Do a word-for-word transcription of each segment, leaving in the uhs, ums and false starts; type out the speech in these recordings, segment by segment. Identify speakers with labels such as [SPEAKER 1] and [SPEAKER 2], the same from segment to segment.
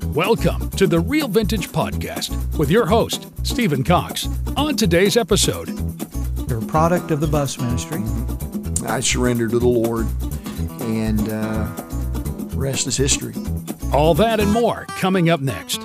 [SPEAKER 1] Welcome to the Real Vintage Podcast with your host, Stephen Cox. On today's episode,
[SPEAKER 2] You're a product of the bus ministry.
[SPEAKER 3] I surrendered to the Lord, and uh, rest is history.
[SPEAKER 1] All that and more coming up next.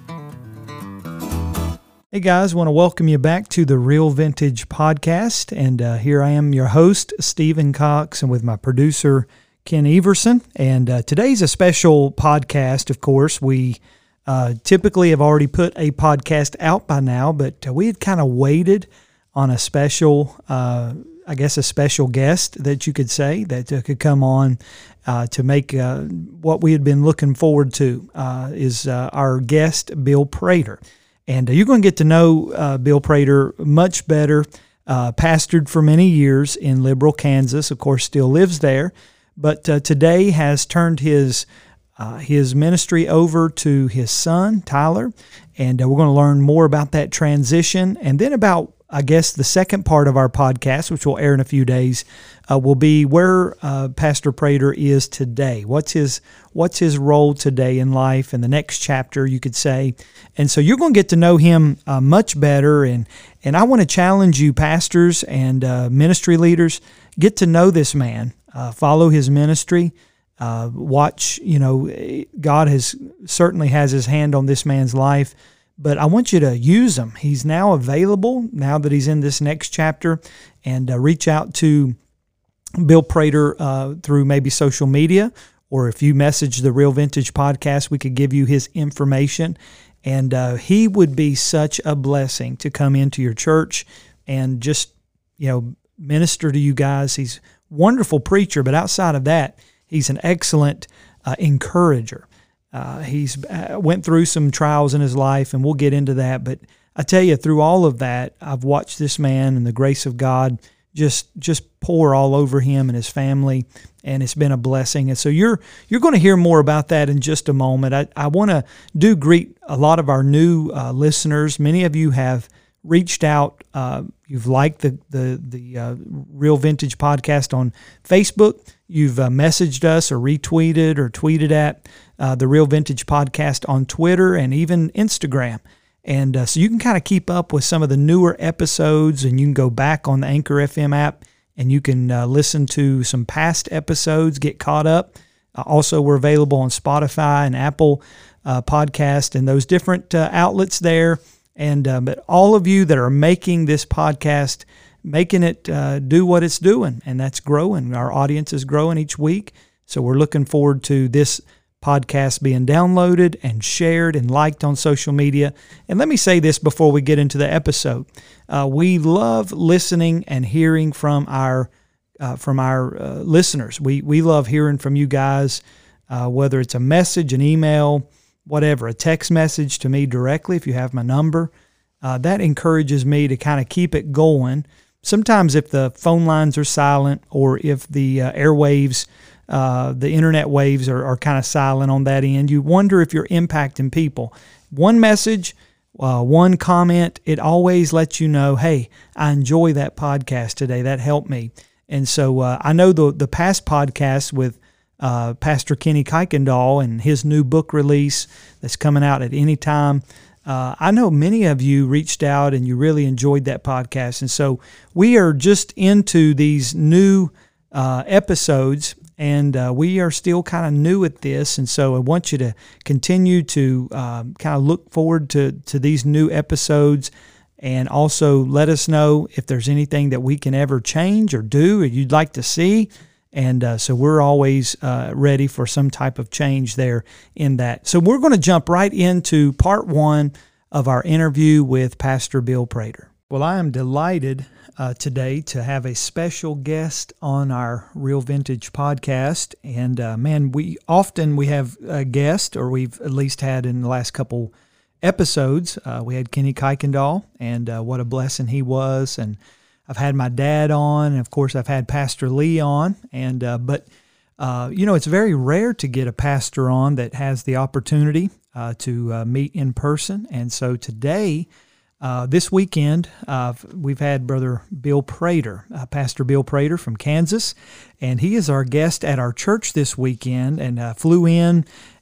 [SPEAKER 2] Hey guys, I want to welcome you back to the Real Vintage Podcast, and uh, here I am, your host, Stephen Cox, and with my producer, Ken Everson. And uh, today's a special podcast, of course. We uh, typically have already put a podcast out by now, but uh, we had kind of waited on a special, uh, I guess a special guest that you could say, that uh, could come on uh, to make uh, what we had been looking forward to, uh, is uh, our guest, Bill Prater. And uh, you're going to get to know uh, Bill Prater much better. Uh, pastored for many years in Liberal, Kansas, of course, still lives there. But uh, today has turned his uh, his ministry over to his son, Tyler, and uh, we're going to learn more about that transition. And then about, I guess, the second part of our podcast, which will air in a few days, uh, will be where uh, Pastor Prater is today. What's his What's his role today in life, and the next chapter, you could say. And so you're going to get to know him uh, much better. And and I want to challenge you, pastors and uh, ministry leaders, get to know this man. Uh, follow his ministry. Uh, watch, you know, God has certainly has his hand on this man's life, but I want you to use him. He's now available, now that he's in this next chapter, and uh, reach out to Bill Prater uh, through maybe social media, or if you message the Real Vintage Podcast, we could give you his information, and uh, he would be such a blessing to come into your church and just, you know, minister to you guys. He's wonderful preacher, but outside of that, he's an excellent uh, encourager. Uh, he's uh, went through some trials in his life, and we'll get into that. But I tell you, through all of that, I've watched this man and the grace of God just just pour all over him and his family, and it's been a blessing. And so you're you're going to hear more about that in just a moment. I, I want to do greet a lot of our new uh, listeners. Many of you have reached out. Uh, you've liked the the the uh, Real Vintage Podcast on Facebook. You've uh, messaged us or retweeted or tweeted at uh, the Real Vintage Podcast on Twitter and even Instagram. And uh, so you can kind of keep up with some of the newer episodes, and you can go back on the Anchor F M app and you can uh, listen to some past episodes, get caught up. Uh, also, we're available on Spotify and Apple uh, Podcast and those different uh, outlets there. And uh, but all of you that are making this podcast, making it uh, do what it's doing, and that's growing. Our audience is growing each week, so we're looking forward to this podcast being downloaded and shared and liked on social media. And let me say this before we get into the episode: uh, we love listening and hearing from our uh, from our uh, listeners. We we love hearing from you guys, uh, whether it's a message, an email, whatever, a text message to me directly if you have my number. Uh, that encourages me to kind of keep it going. Sometimes if the phone lines are silent, or if the uh, airwaves, uh, the internet waves are, are kind of silent on that end, you wonder if you're impacting people. One message, uh, one comment, it always lets you know, hey, I enjoy that podcast today. That helped me. And so uh, I know the the past podcasts with Uh, Pastor Kenny Kuykendall and his new book release that's coming out at any time. Uh, I know many of you reached out and you really enjoyed that podcast. And so we are just into these new uh, episodes, and uh, we are still kind of new at this. And so I want you to continue to um, kind of look forward to, to these new episodes, and also let us know if there's anything that we can ever change or do or you'd like to see. And uh, so we're always uh, ready for some type of change there in that. So we're going to jump right into part one of our interview with Pastor Bill Prater. Well, I am delighted uh, today to have a special guest on our Real Vintage Podcast. And uh, man, we often we have a guest, or we've at least had in the last couple episodes. Uh, we had Kenny Kuykendall, and uh, what a blessing he was. And I've had my dad on, and of course I've had Pastor Lee on, and uh, but uh, you know, it's very rare to get a pastor on that has the opportunity uh, to uh, meet in person. And so today, uh, this weekend, uh, we've had Brother Bill Prater, uh, Pastor Bill Prater from Kansas, and he is our guest at our church this weekend, and uh, flew in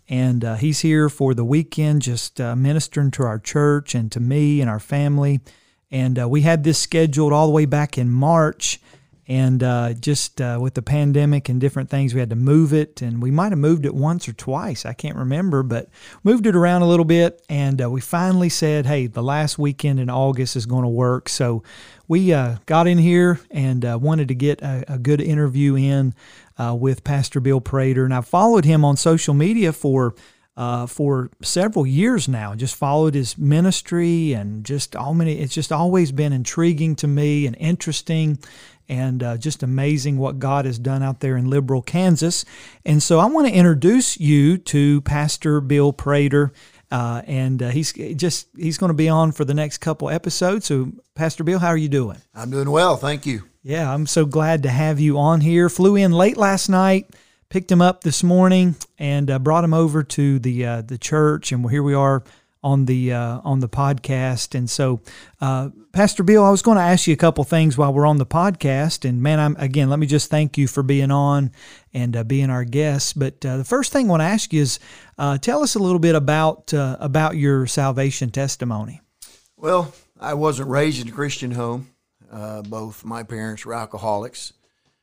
[SPEAKER 2] And uh, he's here for the weekend, just uh, ministering to our church and to me and our family. And uh, we had this scheduled all the way back in March. And uh, just uh, with the pandemic and different things, we had to move it. And we might have moved it once or twice. I can't remember, but moved it around a little bit. And uh, we finally said, hey, the last weekend in August is going to work. So we uh, got in here and uh, wanted to get a, a good interview in uh, with Pastor Bill Prater. And I've followed him on social media for Uh, for several years now, just followed his ministry and just all many, it's just always been intriguing to me and interesting and uh, just amazing what God has done out there in Liberal, Kansas. And so I want to introduce you to Pastor Bill Prater. Uh, and uh, he's just, he's going to be on for the next couple episodes. So Pastor Bill, how are you doing?
[SPEAKER 3] I'm doing well. Thank you.
[SPEAKER 2] Yeah, I'm so glad to have you on here. Flew in late last night. Picked him up this morning and uh, brought him over to the uh, the church, and here we are on the uh, on the podcast. And so, uh, Pastor Bill, I was going to ask you a couple things while we're on the podcast. And man, I'm again, let me just thank you for being on and uh, being our guest. But uh, the first thing I want to ask you is, uh, tell us a little bit about uh, about your salvation testimony.
[SPEAKER 3] Well, I wasn't raised in a Christian home. Uh, both my parents were alcoholics.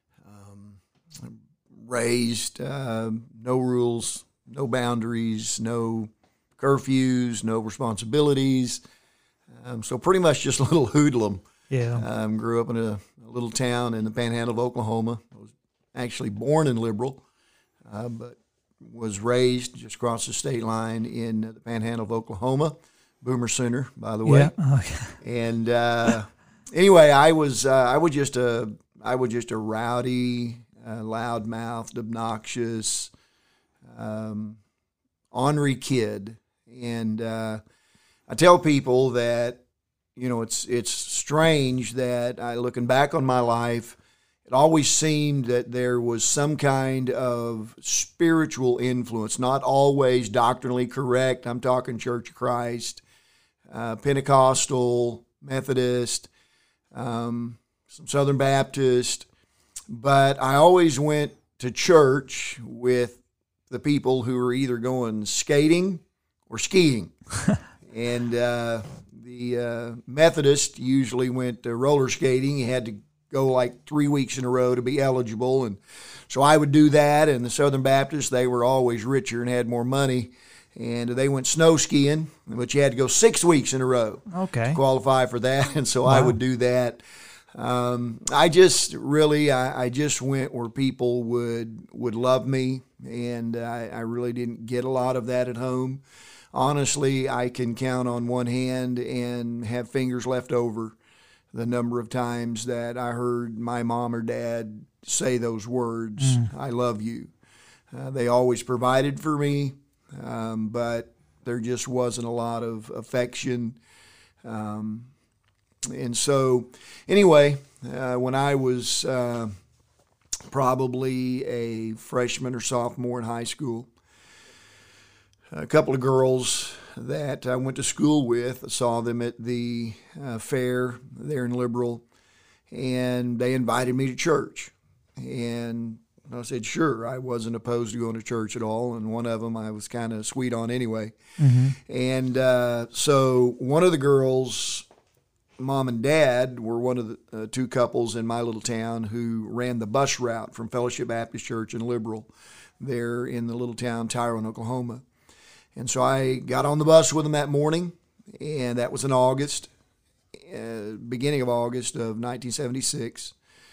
[SPEAKER 3] Raised, uh, no rules, no boundaries, no curfews, no responsibilities. Um, so pretty much just a little hoodlum.
[SPEAKER 2] Yeah.
[SPEAKER 3] Um, grew up in a, a little town in the panhandle of Oklahoma. I was actually born in Liberal, uh, but was raised just across the state line in the panhandle of Oklahoma. Boomer Sooner, by the way.
[SPEAKER 2] Yeah. Okay.
[SPEAKER 3] And uh, anyway, I was uh, I was just a I was just a rowdy, Uh, loud-mouthed, obnoxious, um, ornery kid. And uh, I tell people that, you know, it's it's strange that I, looking back on my life, it always seemed that there was some kind of spiritual influence, not always doctrinally correct. I'm talking Church of Christ, uh, Pentecostal, Methodist, um, some Southern Baptist. But I always went to church with the people who were either going skating or skiing. and uh, the uh, Methodist usually went to roller skating. You had to go like three weeks in a row to be eligible. And so I would do that. And the Southern Baptists, they were always richer and had more money. And they went snow skiing, but you had to go six weeks in a row
[SPEAKER 2] Okay.
[SPEAKER 3] to qualify for that. And so
[SPEAKER 2] Wow.
[SPEAKER 3] I would do that. Um, I just really, I, I just went where people would, would love me, and I, I really didn't get a lot of that at home. Honestly, I can count on one hand and have fingers left over the number of times that I heard my mom or dad say those words, mm. I love you. Uh, they always provided for me, um, but there just wasn't a lot of affection. Um, And so, anyway, uh, when I was uh, probably a freshman or sophomore in high school, a couple of girls that I went to school with, I saw them at the uh, fair there in Liberal, and they invited me to church. And I said, sure. I wasn't opposed to going to church at all, and one of them I was kind of sweet on anyway. Mm-hmm. And uh, so one of the girls, Mom and Dad, were one of the uh, two couples in my little town who ran the bus route from Fellowship Baptist Church in Liberal there in the little town Tyrone, Oklahoma. And so I got on the bus with them that morning, and that was in August, uh, beginning of August of nineteen seventy-six,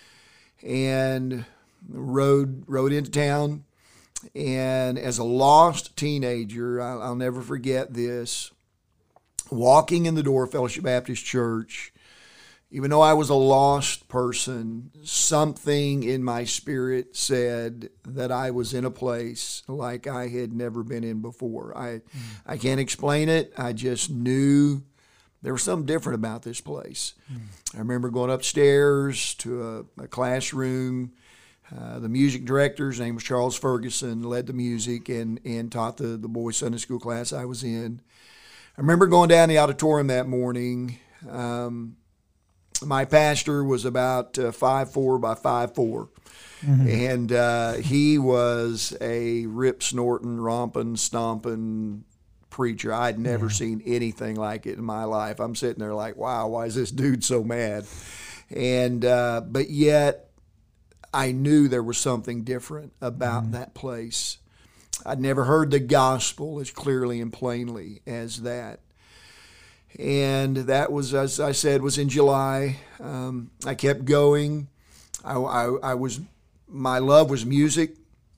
[SPEAKER 3] and rode, rode into town. And as a lost teenager, I'll, I'll never forget this, walking in the door of Fellowship Baptist Church, even though I was a lost person, something in my spirit said that I was in a place like I had never been in before. I, mm. I can't explain it. I just knew there was something different about this place. Mm. I remember going upstairs to a, a classroom. Uh, the music director, his name was Charles Ferguson, led the music and, and taught the, the boys' Sunday school class I was in. I remember going down the auditorium that morning, um, my pastor was about uh, five four by five four. Mm-hmm. And uh, he was a rip snorting, romping, stomping preacher. I'd never yeah. seen anything like it in my life. I'm sitting there like, wow, why is this dude so mad? And uh, but yet I knew there was something different about mm-hmm. that place. I'd never heard the gospel as clearly and plainly as that. And that was, as I said, was in July. Um, I kept going. I, I, I was, my love was music.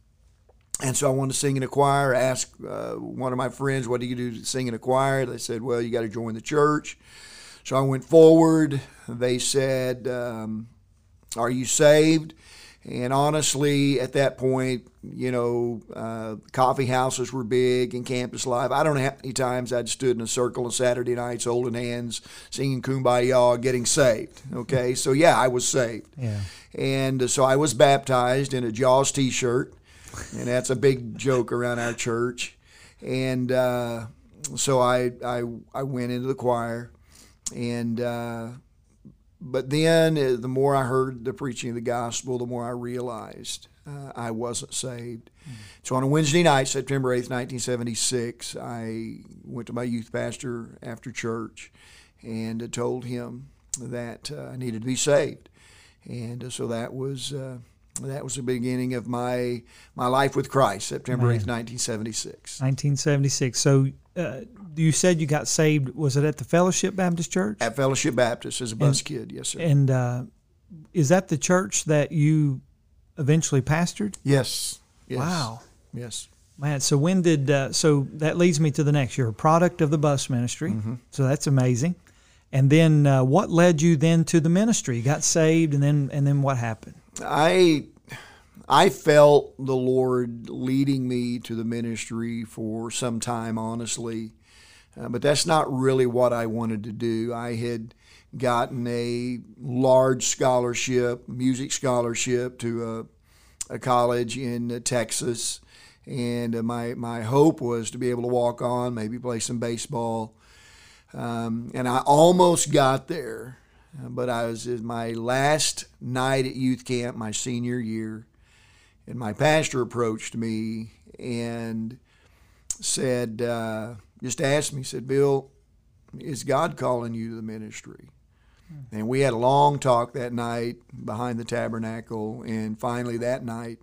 [SPEAKER 3] And so I wanted to sing in a choir. I asked uh, one of my friends, what do you do to sing in a choir? They said, well, you got to join the church. So I went forward. They said, um, are you saved? And honestly, at that point, you know, uh, coffee houses were big and Campus Live. I don't know how many times I'd stood in a circle on Saturday nights holding hands, singing Kumbaya, getting saved. Okay, so yeah, I was saved.
[SPEAKER 2] Yeah.
[SPEAKER 3] And so I was baptized in a Jaws t-shirt, and that's a big joke around our church. And uh, so I, I I went into the choir, and uh, but then the more I heard the preaching of the gospel, the more I realized uh, I wasn't saved. Mm. So on a Wednesday night, September eighth, nineteen seventy-six, I went to my youth pastor after church and told him that uh, I needed to be saved. And so that was uh, that was the beginning of my my life with Christ, September eighth, nineteen seventy-six.
[SPEAKER 2] nineteen seventy-six. So uh, you said you got saved, was it at the Fellowship Baptist Church?
[SPEAKER 3] At Fellowship Baptist as a bus and, kid, yes, sir.
[SPEAKER 2] And uh, is that the church that you eventually pastored?
[SPEAKER 3] Yes. yes.
[SPEAKER 2] Wow.
[SPEAKER 3] Yes.
[SPEAKER 2] Man, so when did, uh, so that leads me to the next. You're a product of the bus ministry, mm-hmm. so that's amazing. And then uh, what led you then to the ministry? You got saved, and then and then what happened?
[SPEAKER 3] I I felt the Lord leading me to the ministry for some time, honestly. Uh, but that's not really what I wanted to do. I had gotten a large scholarship, music scholarship, to a, a college in uh, Texas. And uh, my, my hope was to be able to walk on, maybe play some baseball. Um, and I almost got there, but I was in my last night at youth camp, my senior year, and my pastor approached me and said, uh, just asked me, said, Bill, is God calling you to the ministry? Hmm. And we had a long talk that night behind the tabernacle, and finally that night,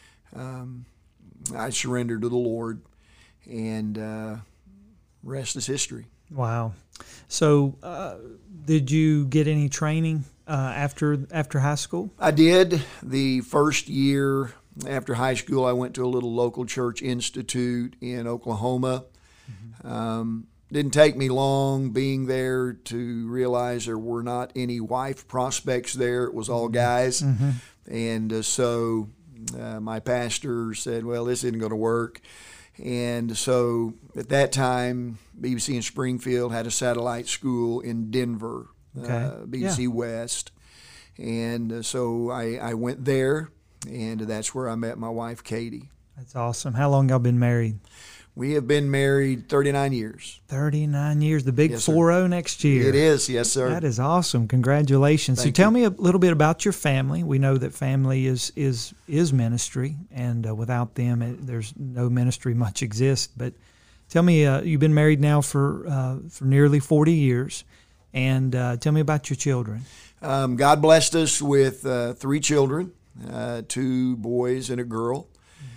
[SPEAKER 3] um, I surrendered to the Lord, and uh, rest is history.
[SPEAKER 2] Wow. So uh, did you get any training uh, after after high school?
[SPEAKER 3] I did. The first year after high school, I went to a little local church institute in Oklahoma. Mm-hmm. Um, didn't take me long being there to realize there were not any wife prospects there. It was all guys. Mm-hmm. And uh, so uh, my pastor said, well, this isn't going to work. And so at that time, B B C in Springfield had a satellite school in Denver, okay. uh, B B C yeah. West. And uh, so I, I went there, and that's where I met my wife, Katie.
[SPEAKER 2] That's awesome. How long y'all been married?
[SPEAKER 3] We have been married thirty-nine years.
[SPEAKER 2] thirty-nine years, the big four oh next year.
[SPEAKER 3] It is, yes, sir.
[SPEAKER 2] That is awesome. Congratulations.
[SPEAKER 3] Thank
[SPEAKER 2] so tell
[SPEAKER 3] you.
[SPEAKER 2] me a little bit about your family. We know that family is is is ministry, and uh, without them, it, there's no ministry much exists. But tell me, uh, you've been married now for uh, for nearly forty years, and uh, tell me about your children.
[SPEAKER 3] Um, God blessed us with uh, three children, uh, two boys and a girl.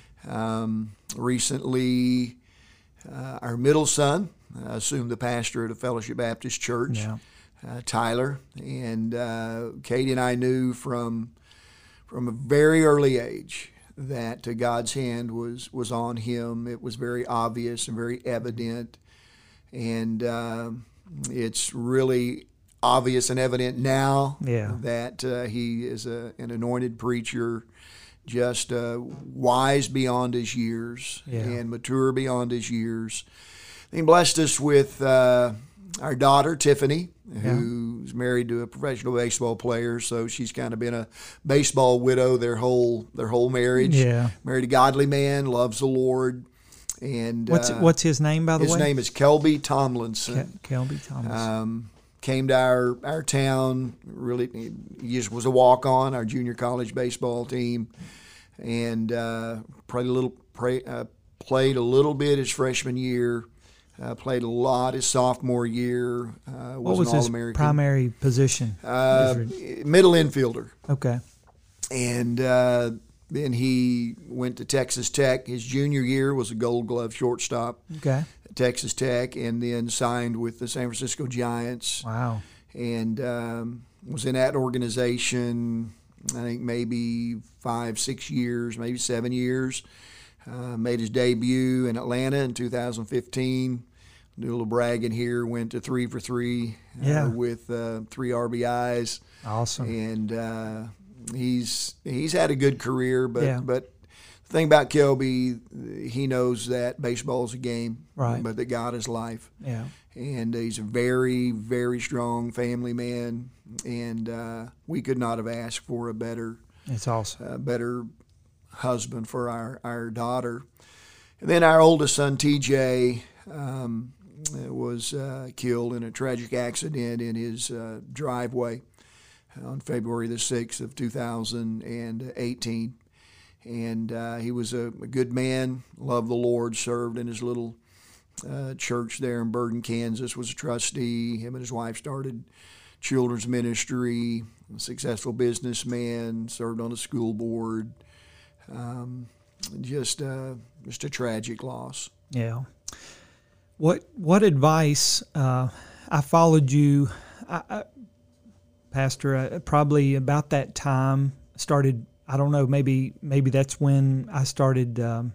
[SPEAKER 3] Um, recently... Uh, our middle son uh, assumed the pastor at a Fellowship Baptist Church, yeah. uh, Tyler, and uh, Katie and I knew from from a very early age that uh, God's hand was was on him. It was very obvious and very evident, and uh, it's really obvious and evident now
[SPEAKER 2] yeah.
[SPEAKER 3] that uh, he is a, an anointed preacher. Just uh, wise beyond his years
[SPEAKER 2] yeah.
[SPEAKER 3] and mature beyond his years. He blessed us with uh, our daughter, Tiffany, who's yeah. married to a professional baseball player, so she's kind of been a baseball widow their whole their whole marriage.
[SPEAKER 2] Yeah.
[SPEAKER 3] Married a godly man, loves the Lord. And
[SPEAKER 2] what's
[SPEAKER 3] uh,
[SPEAKER 2] what's his name, by the
[SPEAKER 3] his
[SPEAKER 2] way?
[SPEAKER 3] His name is Kelby Tomlinson.
[SPEAKER 2] Ke- Kelby Tomlinson.
[SPEAKER 3] Um, came to our, our town. Really, he just was a walk-on, our junior college baseball team. And uh, played a little, pray, uh, played a little bit his freshman year. Uh, played a lot his sophomore year. Uh, was
[SPEAKER 2] what was
[SPEAKER 3] an
[SPEAKER 2] his
[SPEAKER 3] All-American.
[SPEAKER 2] primary position?
[SPEAKER 3] Uh, middle infielder.
[SPEAKER 2] Okay.
[SPEAKER 3] And uh, then he went to Texas Tech. His junior year was a Gold Glove shortstop
[SPEAKER 2] Okay.
[SPEAKER 3] at Texas Tech, and then signed with the San Francisco Giants.
[SPEAKER 2] Wow.
[SPEAKER 3] And um, was in that organization, I think maybe five, six years, maybe seven years. Uh, made his debut in Atlanta in two thousand fifteen. Do a little bragging here. Went to three for three uh,
[SPEAKER 2] Yeah.
[SPEAKER 3] with uh, three R B Is.
[SPEAKER 2] Awesome.
[SPEAKER 3] And uh, he's he's had a good career, but
[SPEAKER 2] Yeah.
[SPEAKER 3] but the thing about Kelby, he knows that baseball is a game,
[SPEAKER 2] Right.
[SPEAKER 3] but that God is life.
[SPEAKER 2] Yeah.
[SPEAKER 3] And he's a very, very strong family man, and uh, we could not have asked for a better,
[SPEAKER 2] It's awesome.
[SPEAKER 3] uh, better husband for our, our daughter. And then our oldest son, T J, um, was uh, killed in a tragic accident in his uh, driveway on February the sixth of two thousand eighteen. And uh, he was a, a good man, loved the Lord, served in his little uh, church there in Burden, Kansas, was a trustee. Him and his wife started children's ministry, a successful businessman, served on a school board. Um, just, uh, just a tragic loss.
[SPEAKER 2] Yeah. What what advice? Uh, I followed you, I, I, Pastor. Uh, probably about that time started. I don't know. Maybe maybe that's when I started um,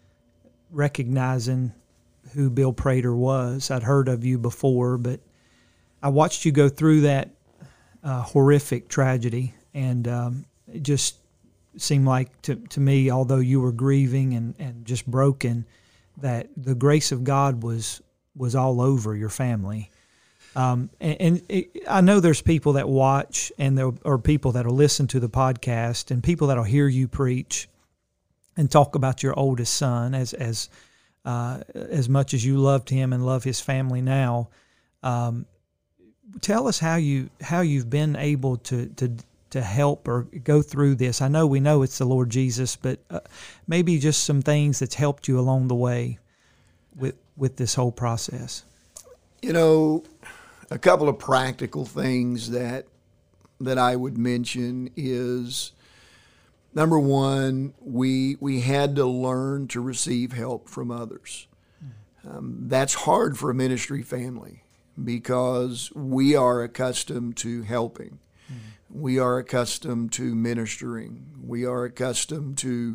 [SPEAKER 2] recognizing who Bill Prater was. I'd heard of you before, but I watched you go through that uh, horrific tragedy, and um, it just seemed like to to me, although you were grieving and, and just broken, that the grace of God was was all over your family. Um, and and it, I know there's people that watch, and there are people that will listen to the podcast, and people that will hear you preach and talk about your oldest son as as uh, as much as you loved him and love his family now. Um, tell us how you how you've been able to to to help or go through this. I know we know it's the Lord Jesus, but uh, maybe just some things that's helped you along the way with with this whole process.
[SPEAKER 3] You know, a couple of practical things that that I would mention is, number one, we we had to learn to receive help from others. Um, that's hard for a ministry family because we are accustomed to helping. We are accustomed to ministering. We are accustomed to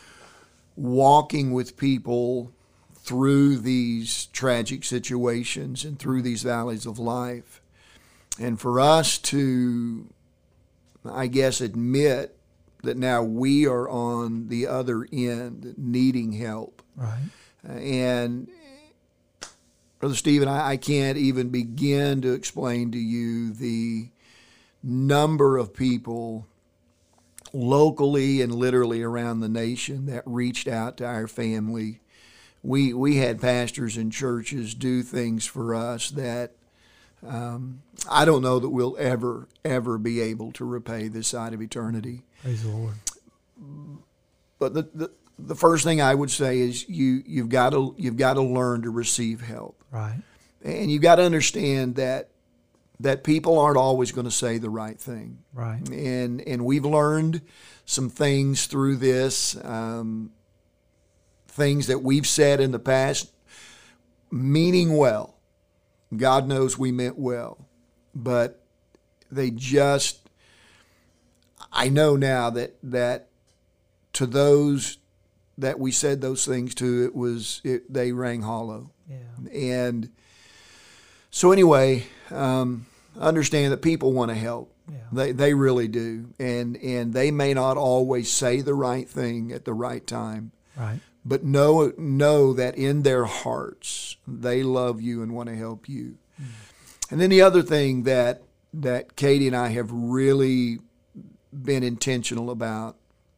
[SPEAKER 3] walking with people through these tragic situations and through these valleys of life. And for us to, I guess, admit that now we are on the other end needing help.
[SPEAKER 2] Right.
[SPEAKER 3] And Brother Stephen, I, I can't even begin to explain to you the number of people locally and literally around the nation that reached out to our family. We we had pastors and churches do things for us that um, I don't know that we'll ever, ever be able to repay this side of eternity.
[SPEAKER 2] Praise the Lord.
[SPEAKER 3] But the, the the first thing I would say is you you've got to you've got to learn to receive help.
[SPEAKER 2] Right.
[SPEAKER 3] And you've got to understand that that people aren't always going to say the right thing.
[SPEAKER 2] Right.
[SPEAKER 3] And and we've learned some things through this, um, things that we've said in the past, meaning well. God knows we meant well. But they just, I know now that that to those that we said those things to, it was, it, they rang hollow.
[SPEAKER 2] Yeah.
[SPEAKER 3] And so anyway, um, understand that people want to help.
[SPEAKER 2] Yeah.
[SPEAKER 3] They they really do. And and they may not always say the right thing at the right time.
[SPEAKER 2] Right.
[SPEAKER 3] But know know that in their hearts they love you and want to help you. Mm. And then the other thing that that Katie and I have really been intentional about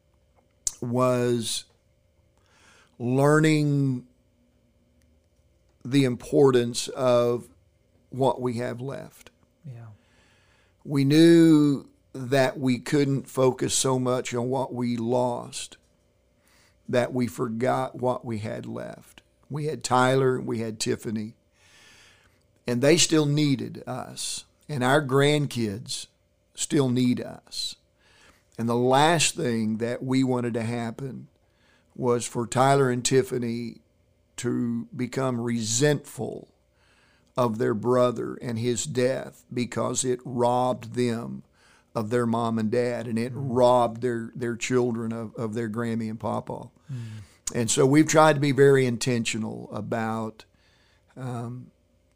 [SPEAKER 3] was learning the importance of what we have left.
[SPEAKER 2] Yeah.
[SPEAKER 3] We knew that we couldn't focus so much on what we lost that we forgot what we had left. We had Tyler, we had Tiffany, and they still needed us, and our grandkids still need us. And the last thing that we wanted to happen was for Tyler and Tiffany to become resentful of their brother and his death because it robbed them of their mom and dad, and it mm. robbed their, their children of, of their Grammy and Pawpaw. Mm. And so we've tried to be very intentional about um,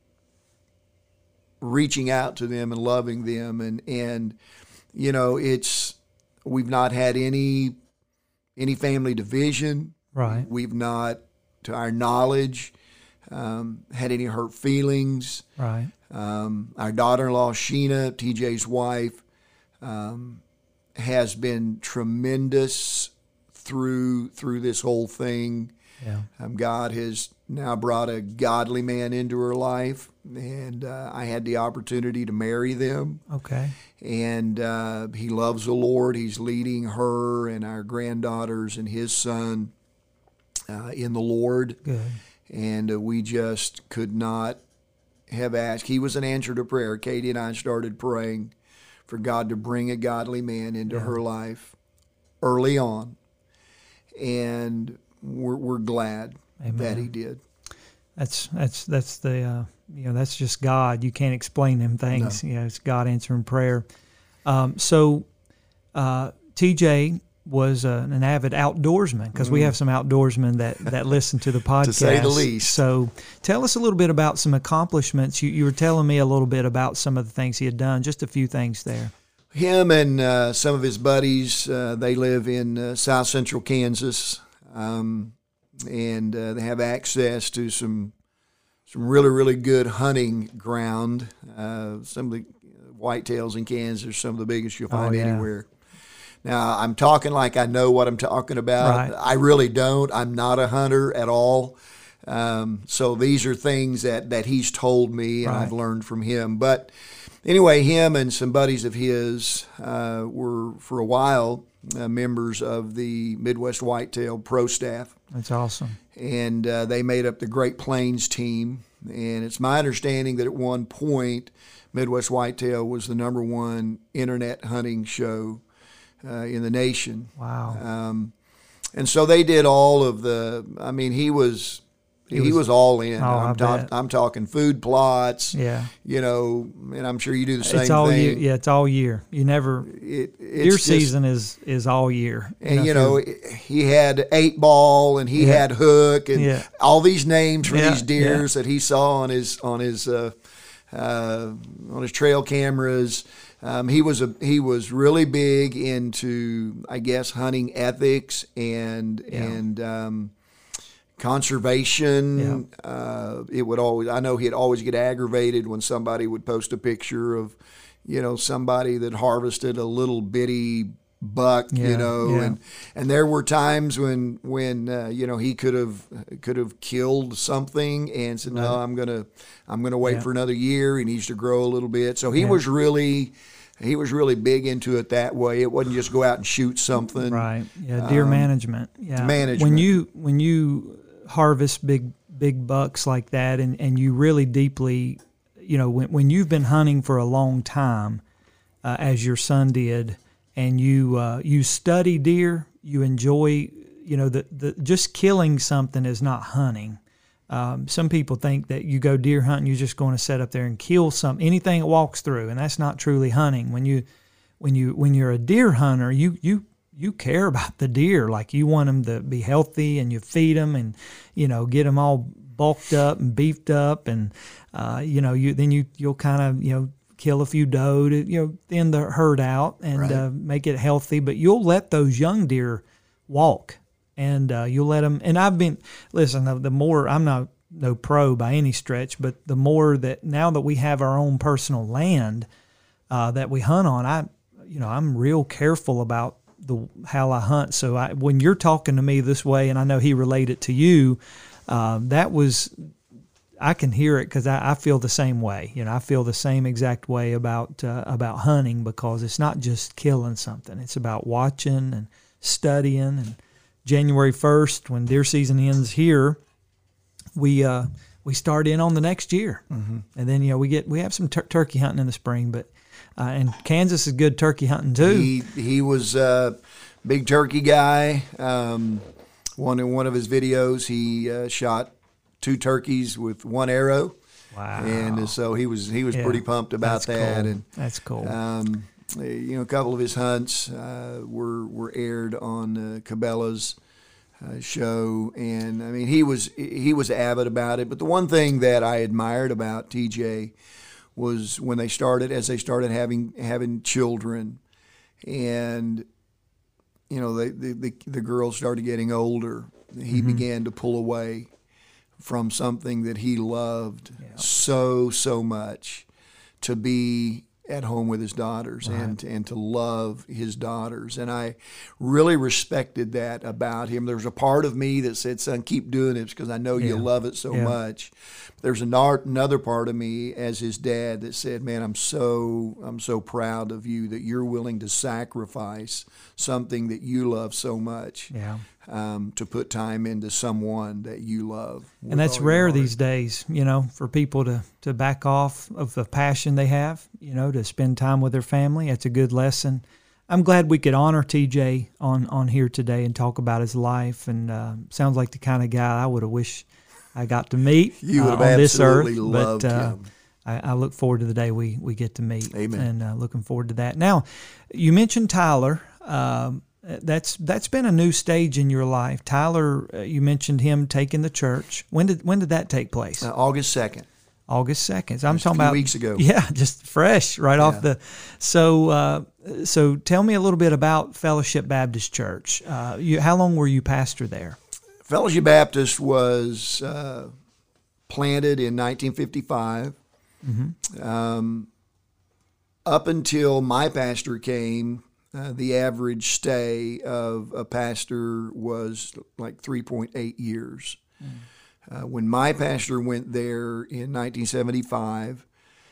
[SPEAKER 3] reaching out to them and loving them. And, and, you know, it's, we've not had any, any family division.
[SPEAKER 2] Right.
[SPEAKER 3] We've not, to our knowledge, um, had any hurt feelings.
[SPEAKER 2] Right.
[SPEAKER 3] Um, our daughter-in-law, Sheena, T J's wife, um, has been tremendous through through this whole thing.
[SPEAKER 2] Yeah.
[SPEAKER 3] Um, God has now brought a godly man into her life, and uh, I had the opportunity to marry them.
[SPEAKER 2] Okay.
[SPEAKER 3] And uh, he loves the Lord. He's leading her and our granddaughters and his son uh, in the Lord.
[SPEAKER 2] Good.
[SPEAKER 3] And uh, we just could not have asked. He was an answer to prayer. Katie and I started praying for God to bring a godly man into yeah. her life early on. And we're, we're glad Amen. That he did.
[SPEAKER 2] That's that's that's the uh, you know that's just God. You can't explain them things. No. You know, it's God answering prayer. Um, so uh, T J was uh, an avid outdoorsman, because mm. we have some outdoorsmen that, that listen to the podcast.
[SPEAKER 3] To say the least.
[SPEAKER 2] So tell us a little bit about some accomplishments. You, you were telling me a little bit about some of the things he had done, just a few things there.
[SPEAKER 3] Him and uh, some of his buddies, uh, they live in uh, south central Kansas, um, and uh, they have access to some some really, really good hunting ground. Uh, some of the whitetails in Kansas are some of the biggest you'll find oh, yeah. anywhere. Now, I'm talking like I know what I'm talking about.
[SPEAKER 2] Right.
[SPEAKER 3] I really don't. I'm not a hunter at all. Um, so these are things that, that he's told me, and right. I've learned from him. But anyway, him and some buddies of his uh, were, for a while, uh, members of the Midwest Whitetail Pro staff.
[SPEAKER 2] That's awesome.
[SPEAKER 3] And uh, they made up the Great Plains team. And it's my understanding that at one point, Midwest Whitetail was the number one internet hunting show Uh, in the nation.
[SPEAKER 2] Wow.
[SPEAKER 3] Um, and so they did all of the, I mean, he was, he, he was, was all in.
[SPEAKER 2] Oh,
[SPEAKER 3] I'm,
[SPEAKER 2] I
[SPEAKER 3] ta-
[SPEAKER 2] bet.
[SPEAKER 3] I'm talking food plots.
[SPEAKER 2] Yeah.
[SPEAKER 3] You know, and I'm sure you do the same
[SPEAKER 2] it's all
[SPEAKER 3] thing.
[SPEAKER 2] Year, yeah, it's all year. You never,
[SPEAKER 3] it, it's
[SPEAKER 2] deer
[SPEAKER 3] just,
[SPEAKER 2] season is, is all year.
[SPEAKER 3] And, you know, you know he had Eight Ball and he yeah. had Hook and
[SPEAKER 2] yeah.
[SPEAKER 3] all these names for
[SPEAKER 2] yeah.
[SPEAKER 3] these deers
[SPEAKER 2] yeah.
[SPEAKER 3] that he saw on his, on his, uh, uh, on his trail cameras. Um, he was a he was really big into, I guess, hunting ethics and
[SPEAKER 2] yeah.
[SPEAKER 3] and um, conservation.
[SPEAKER 2] Yeah.
[SPEAKER 3] Uh, it would always I know he'd always get aggravated when somebody would post a picture of, you know, somebody that harvested a little bitty buck,
[SPEAKER 2] yeah.
[SPEAKER 3] you know,
[SPEAKER 2] yeah.
[SPEAKER 3] and and there were times when when uh, you know he could have could have killed something and said, no,
[SPEAKER 2] right.
[SPEAKER 3] I'm gonna I'm gonna wait
[SPEAKER 2] yeah.
[SPEAKER 3] for another year. He needs to grow a little bit. So he
[SPEAKER 2] yeah.
[SPEAKER 3] was really. He was really big into it that way. It wasn't just go out and shoot something.
[SPEAKER 2] Right. Yeah. Deer um, management. Yeah.
[SPEAKER 3] Management.
[SPEAKER 2] When you when you harvest big big bucks like that, and, and you really deeply, you know, when when you've been hunting for a long time, uh, as your son did, and you uh, you study deer, you enjoy, you know, the the just killing something is not hunting. Um, some people think that you go deer hunting, you're just going to set up there and kill some anything it walks through, and that's not truly hunting. When you, when you, when you're a deer hunter, you you you care about the deer, like you want them to be healthy, and you feed them, and you know get them all bulked up and beefed up, and uh, you know you then you you'll kind of you know kill a few doe to you know thin the herd out and
[SPEAKER 3] right.
[SPEAKER 2] uh, make it healthy, but you'll let those young deer walk. And uh, you'll let them. And I've been listen. The, the more I'm not no pro by any stretch, but the more that now that we have our own personal land uh, that we hunt on, I, you know, I'm real careful about the how I hunt. So I, when you're talking to me this way, and I know he related to you, uh, that was I can hear it because I, I feel the same way. You know, I feel the same exact way about uh, about hunting, because it's not just killing something. It's about watching and studying. And January first, when deer season ends here, we uh, we start in on the next year, mm-hmm. and then you know we get we have some tur- turkey hunting in the spring, but uh, and Kansas is good turkey hunting too.
[SPEAKER 3] He he was a big turkey guy. Um, one in one of his videos, he uh, shot two turkeys with one arrow.
[SPEAKER 2] Wow!
[SPEAKER 3] And so he was he was
[SPEAKER 2] yeah,
[SPEAKER 3] pretty pumped about
[SPEAKER 2] that's
[SPEAKER 3] that.
[SPEAKER 2] Cool.
[SPEAKER 3] And
[SPEAKER 2] that's cool.
[SPEAKER 3] Um, you know, a couple of his hunts uh, were were aired on uh, Cabela's uh, show, and I mean he was he was avid about it. But the one thing that I admired about T J was when they started, as they started having having children, and you know they, the the the girls started getting older. He mm-hmm. began to pull away from something that he loved yeah. so, so much, to be at home with his daughters right. and and to love his daughters. And I really respected that about him. There was a part of me that said, son, keep doing it because I know yeah. you love it so yeah. much. But there's another part of me as his dad that said, man, I'm so I'm so proud of you that you're willing to sacrifice something that you love so much.
[SPEAKER 2] Yeah.
[SPEAKER 3] Um, to put time into someone that you love.
[SPEAKER 2] And that's rare these days, you know, for people to, to back off of the passion they have, you know, to spend time with their family. That's a good lesson. I'm glad we could honor T J on, on here today and talk about his life. And uh, sounds like the kind of guy I would have wished I got to meet
[SPEAKER 3] you would have
[SPEAKER 2] uh, on this earth.
[SPEAKER 3] Loved
[SPEAKER 2] but uh,
[SPEAKER 3] him.
[SPEAKER 2] I, I look forward to the day we, we get to meet.
[SPEAKER 3] Amen.
[SPEAKER 2] And uh, looking forward to that. Now, you mentioned Tyler. Um, That's that's been a new stage in your life, Tyler. Uh, you mentioned him taking the church. When did when did that take place?
[SPEAKER 3] Uh, August second.
[SPEAKER 2] August second. I'm
[SPEAKER 3] just
[SPEAKER 2] talking
[SPEAKER 3] a few
[SPEAKER 2] about
[SPEAKER 3] weeks ago.
[SPEAKER 2] Yeah, just fresh right
[SPEAKER 3] yeah.
[SPEAKER 2] off the. So uh, so tell me a little bit about Fellowship Baptist Church. Uh, you, how long were you pastor there?
[SPEAKER 3] Fellowship Baptist was uh, planted in nineteen fifty-five. Mm-hmm. Um, up until my pastor came. Uh, the average stay of a pastor was like three point eight years. Mm. Uh, when my pastor went there in nineteen seventy-five,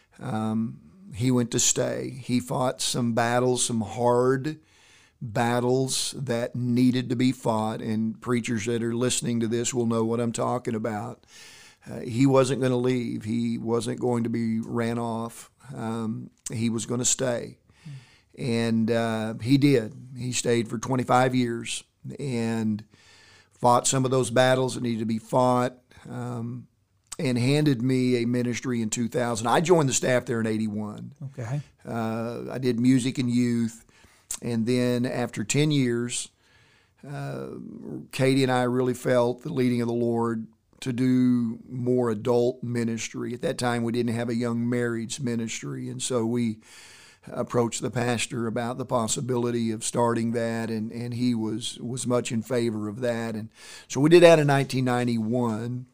[SPEAKER 3] um, he went to stay. He fought some battles, some hard battles that needed to be fought, and preachers that are listening to this will know what I'm talking about. Uh, he wasn't going to leave. He wasn't going to be ran off. Um, he was going to stay. And uh, he did. He stayed for twenty-five years and fought some of those battles that needed to be fought, um, and handed me a ministry in two thousand. I joined the staff there in eighty-one.
[SPEAKER 2] Okay.
[SPEAKER 3] Uh, I did music and youth. And then after ten years, uh, Katie and I really felt the leading of the Lord to do more adult ministry. At that time, we didn't have a young marrieds ministry, and so we approached the pastor about the possibility of starting that, and, and he was was much in favor of that. And so we did that in nineteen ninety-one,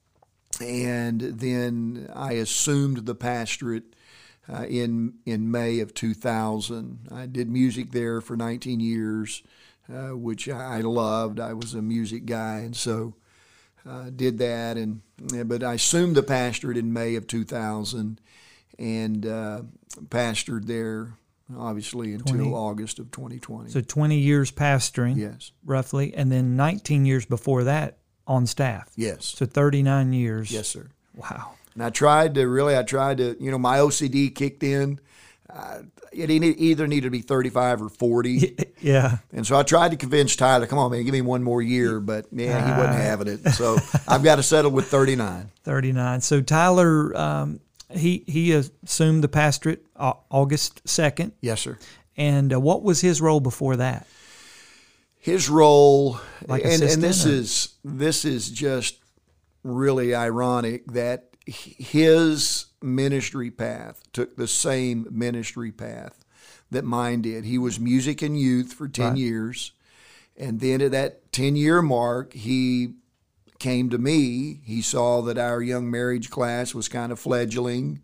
[SPEAKER 3] and then I assumed the pastorate uh, in in May of two thousand. I did music there for nineteen years, uh, which I loved. I was a music guy, and so uh, did that. And but I assumed the pastorate in May of two thousand. And uh, pastored there, obviously, until twenty August of twenty twenty.
[SPEAKER 2] So twenty years pastoring,
[SPEAKER 3] yes,
[SPEAKER 2] roughly, and then nineteen years before that on staff.
[SPEAKER 3] Yes.
[SPEAKER 2] So thirty-nine years.
[SPEAKER 3] Yes, sir.
[SPEAKER 2] Wow.
[SPEAKER 3] And I tried to, really, I tried to, you know, my O C D kicked in. Uh, it either needed to be thirty-five or forty.
[SPEAKER 2] Yeah.
[SPEAKER 3] And so I tried to convince Tyler, come on, man, give me one more year. But, yeah, he uh, wasn't having it. So I've got to settle with thirty-nine.
[SPEAKER 2] thirty-nine. So Tyler... Um, He he assumed the pastorate August second.
[SPEAKER 3] Yes, sir.
[SPEAKER 2] And uh, what was his role before that?
[SPEAKER 3] His role,
[SPEAKER 2] like
[SPEAKER 3] and, and this
[SPEAKER 2] or?
[SPEAKER 3] is this is just really ironic that his ministry path took the same ministry path that mine did. He was music and youth for ten right. years, and then at that ten-year mark, he came to me. He saw that our young marriage class was kind of fledgling,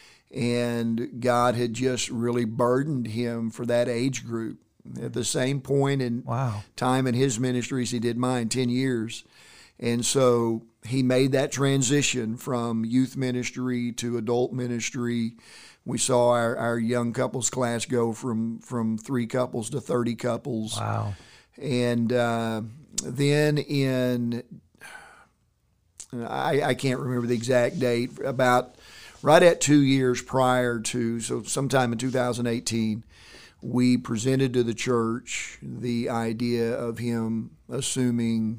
[SPEAKER 3] and God had just really burdened him for that age group. At the same point in
[SPEAKER 2] wow.
[SPEAKER 3] time in his ministry as he did mine, ten years. And so he made that transition from youth ministry to adult ministry. We saw our, our young couples class go from, from three couples to thirty couples.
[SPEAKER 2] Wow.
[SPEAKER 3] And uh, then in, I, I can't remember the exact date, about right at two years prior to, so sometime in two thousand eighteen, we presented to the church the idea of him assuming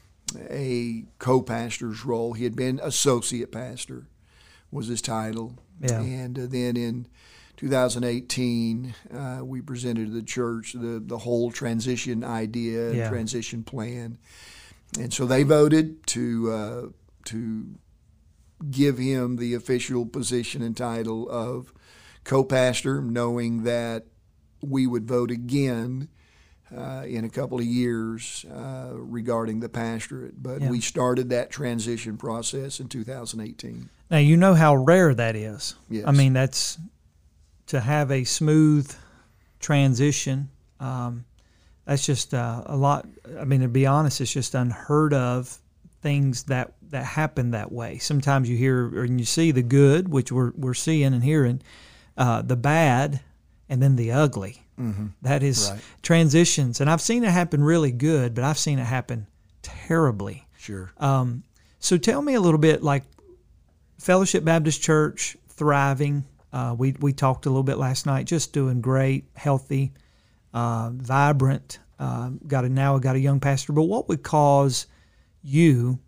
[SPEAKER 3] a co-pastor's role. He had been associate pastor, was his title.
[SPEAKER 2] Yeah.
[SPEAKER 3] And uh, then in two thousand eighteen, uh, we presented to the church the, the whole transition idea,
[SPEAKER 2] Yeah.
[SPEAKER 3] transition plan. And so they voted to uh, to give him the official position and title of co-pastor, knowing that we would vote again uh, in a couple of years uh, regarding the pastorate. But
[SPEAKER 2] Yeah.
[SPEAKER 3] we started that transition process in two thousand eighteen.
[SPEAKER 2] Now, you know how rare that is.
[SPEAKER 3] Yes.
[SPEAKER 2] I mean, that's to have a smooth transition. Um, that's just uh, a lot. I mean, to be honest, it's just unheard of things that, that happen that way. Sometimes you hear or you see the good, which we're, we're seeing and hearing, uh, the bad, and then the ugly.
[SPEAKER 3] Mm-hmm.
[SPEAKER 2] That is
[SPEAKER 3] Right.
[SPEAKER 2] transitions. And I've seen it happen really good, but I've seen it happen terribly.
[SPEAKER 3] Sure.
[SPEAKER 2] Um, so tell me a little bit, like Fellowship Baptist Church, thriving. Uh, we we talked a little bit last night, just doing great, healthy, uh, vibrant. Uh, got a now got a young pastor. But what would cause you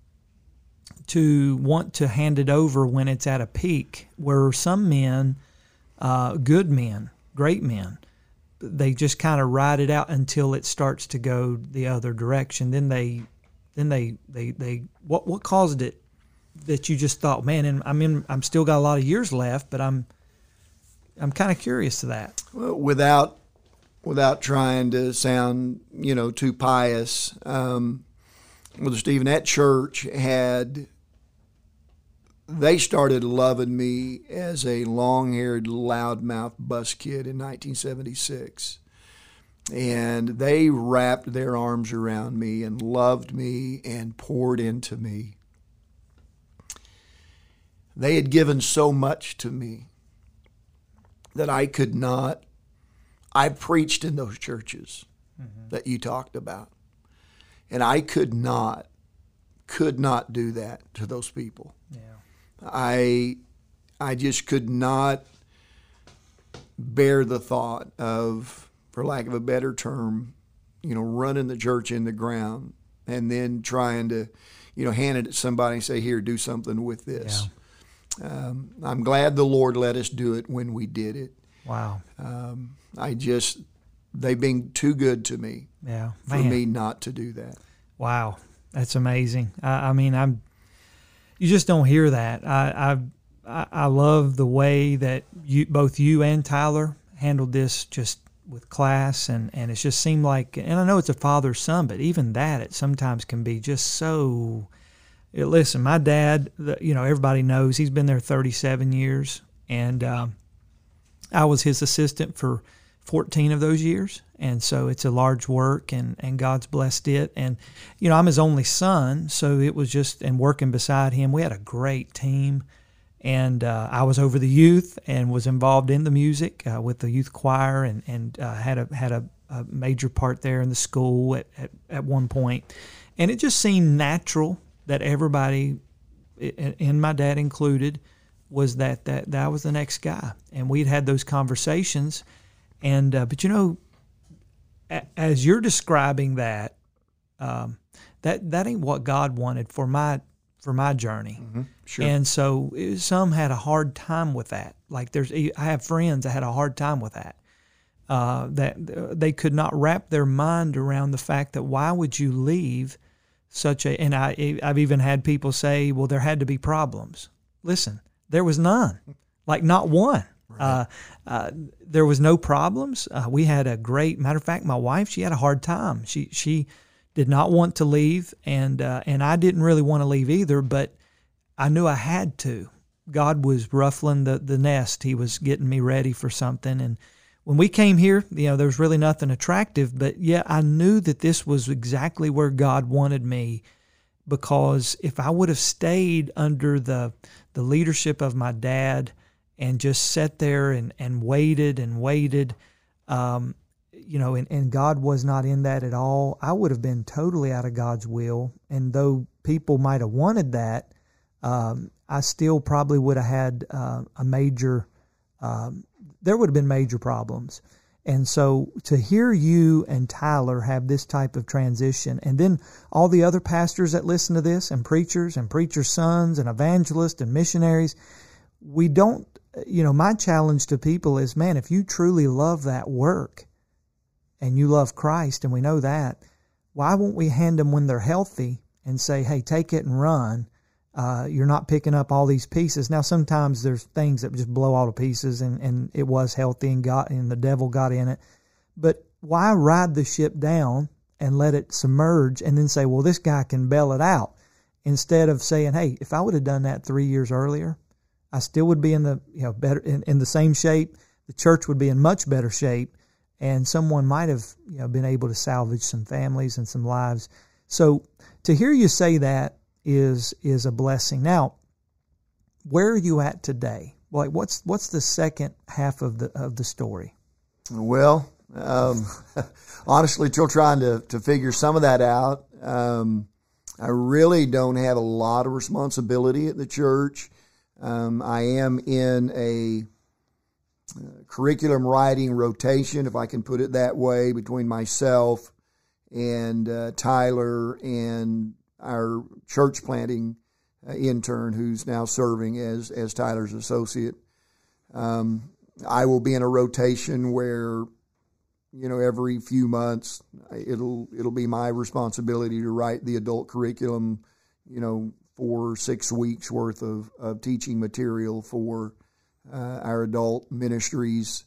[SPEAKER 2] to want to hand it over when it's at a peak, where some men, uh, good men, great men, they just kind of ride it out until it starts to go the other direction. Then they, then they, they, they. What what caused it that you just thought, man, and I'm in, I'm still got a lot of years left, but I'm, I'm kind of curious to that.
[SPEAKER 3] Well, without without trying to sound, you know, too pious, um, Brother Stephen, that church had, they started loving me as a long-haired, loudmouth bus kid in nineteen seventy-six. And they wrapped their arms around me and loved me and poured into me. They had given so much to me that I could not, I preached in those churches mm-hmm. that you talked about. And I could not, could not do that to those people.
[SPEAKER 2] Yeah.
[SPEAKER 3] I, I just could not bear the thought of, for lack of a better term, you know, running the church in the ground and then trying to, you know, hand it to somebody and say, here, do something with this.
[SPEAKER 2] Yeah.
[SPEAKER 3] Um, I'm glad the Lord let us do it when we did it.
[SPEAKER 2] Wow.
[SPEAKER 3] Um, I just, they've been too good to me
[SPEAKER 2] Yeah.
[SPEAKER 3] for
[SPEAKER 2] Man.
[SPEAKER 3] me not to do that.
[SPEAKER 2] Wow. That's amazing. I, I mean, I'm, you just don't hear that. I, I, I love the way that you, both you and Tyler handled this just with class, and, and it just seemed like, and I know it's a father-son, but even that, it sometimes can be just so. It, listen, my dad, the, you know, everybody knows he's been there thirty-seven years, and um, I was his assistant for fourteen of those years, and so it's a large work, and, and God's blessed it. And, you know, I'm his only son, so it was just, and working beside him, we had a great team, and uh, I was over the youth and was involved in the music uh, with the youth choir, and, and uh, had a had a, a major part there in the school at, at, at one point. And it just seemed natural that everybody, and my dad included, was that, that that was the next guy. And we'd had those conversations. And uh, but, you know, a, as you're describing that, um, that that ain't what God wanted for my for my journey.
[SPEAKER 3] Mm-hmm. Sure.
[SPEAKER 2] And so it, some had a hard time with that. Like there's, I have friends that had a hard time with that. Uh, that they could not wrap their mind around the fact that why would you leave such a, and I, I've even had people say, well, there had to be problems. Listen, there was none, like not one. Right. Uh, uh, there was no problems. Uh, we had a great, matter of fact, my wife, she had a hard time. She, she did not want to leave, and, uh, and I didn't really want to leave either, but I knew I had to. God was ruffling the, the nest. He was getting me ready for something. And when we came here, you know, there was really nothing attractive, but yeah, I knew that this was exactly where God wanted me. because if I would have stayed under the the leadership of my dad and just sat there and, and waited and waited, um, you know, and, and God was not in that at all, I would have been totally out of God's will. And though people might have wanted that, um, I still probably would have had uh, a major, um, there would have been major problems. And so to hear you and Tyler have this type of transition, and then all the other pastors that listen to this, and preachers and preachers' sons and evangelists and missionaries, we don't, you know, my challenge to people is, man, if you truly love that work and you love Christ, and we know that, why won't we hand them when they're healthy and say, hey, take it and run? Uh, you're not picking up all these pieces. Now, sometimes there's things that just blow all the pieces, and, and it was healthy and got, and the devil got in it. But why ride the ship down and let it submerge and then say, well, this guy can bail it out, instead of saying, hey, if I would have done that three years earlier, I still would be in the, you know, better, in, in the same shape. The church would be in much better shape, and someone might have, you know, been able to salvage some families and some lives. So to hear you say that is is a blessing. Now, where are you at today? Like, what's what's the second half of the of the story?
[SPEAKER 3] Well, um, honestly, still trying to to figure some of that out. Um, I really don't have a lot of responsibility at the church. Um, I am in a uh, curriculum writing rotation, if I can put it that way, between myself and uh, Tyler and our church planting uh, intern, who's now serving as as Tyler's associate. Um, I will be in a rotation where, you know, every few months it'll it'll be my responsibility to write the adult curriculum, you know, for six weeks worth of, of teaching material for uh, our adult ministries.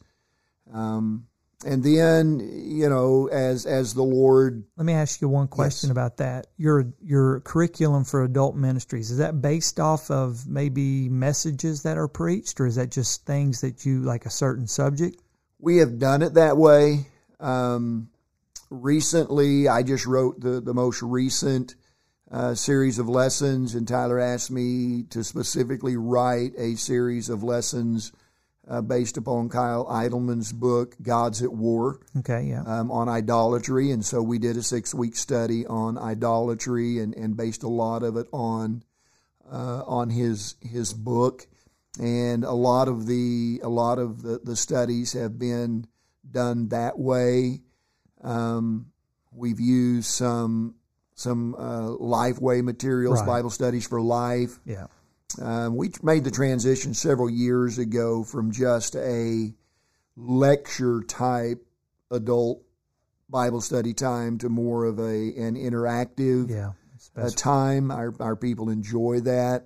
[SPEAKER 3] Um, And then, you know, as as the Lord...
[SPEAKER 2] Let me ask you one question yes. about that. Your your curriculum for adult ministries, is that based off of maybe messages that are preached, or is that just things that you, like a certain subject?
[SPEAKER 3] We have done it that way. Um, recently, I just wrote the, the most recent uh, series of lessons, and Tyler asked me to specifically write a series of lessons Uh, based upon Kyle Idleman's book, Gods at War,
[SPEAKER 2] okay, yeah,
[SPEAKER 3] um, on idolatry. And so we did a six-week study on idolatry, and, and based a lot of it on uh, on his his book. And a lot of the a lot of the, the studies have been done that way. Um, we've used some some uh, Lifeway materials,
[SPEAKER 2] right.
[SPEAKER 3] Bible Studies for Life.
[SPEAKER 2] Yeah.
[SPEAKER 3] Um, we made the transition several years ago from just a lecture-type adult Bible study time to more of a an interactive
[SPEAKER 2] yeah,
[SPEAKER 3] uh, time. Our our people enjoy that,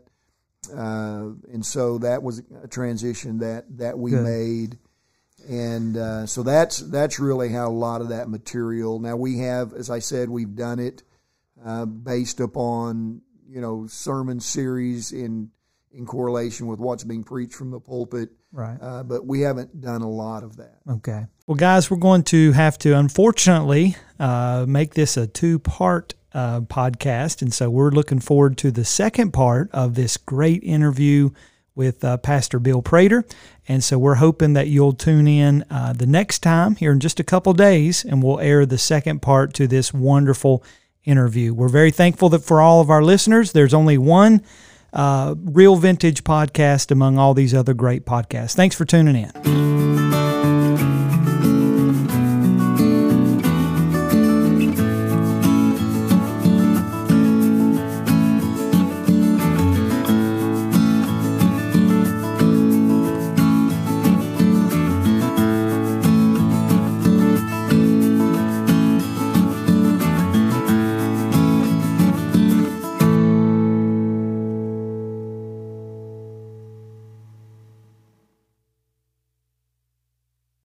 [SPEAKER 3] uh, and so that was a transition that that we
[SPEAKER 2] Good.
[SPEAKER 3] made, and uh, so that's that's really how a lot of that material. Now we have, as I said, we've done it uh, based upon, you know, sermon series in in correlation with what's being preached from the pulpit.
[SPEAKER 2] Right.
[SPEAKER 3] Uh, but we haven't done a lot of that.
[SPEAKER 2] Okay. Well, guys, we're going to have to, unfortunately, uh, make this a two-part uh, podcast. And so we're looking forward to the second part of this great interview with uh, Pastor Bill Prater. And so we're hoping that you'll tune in uh, the next time here in just a couple days, and we'll air the second part to this wonderful interview. We're very thankful that for all of our listeners, there's only one uh, Real Vintage podcast among all these other great podcasts. Thanks for tuning in.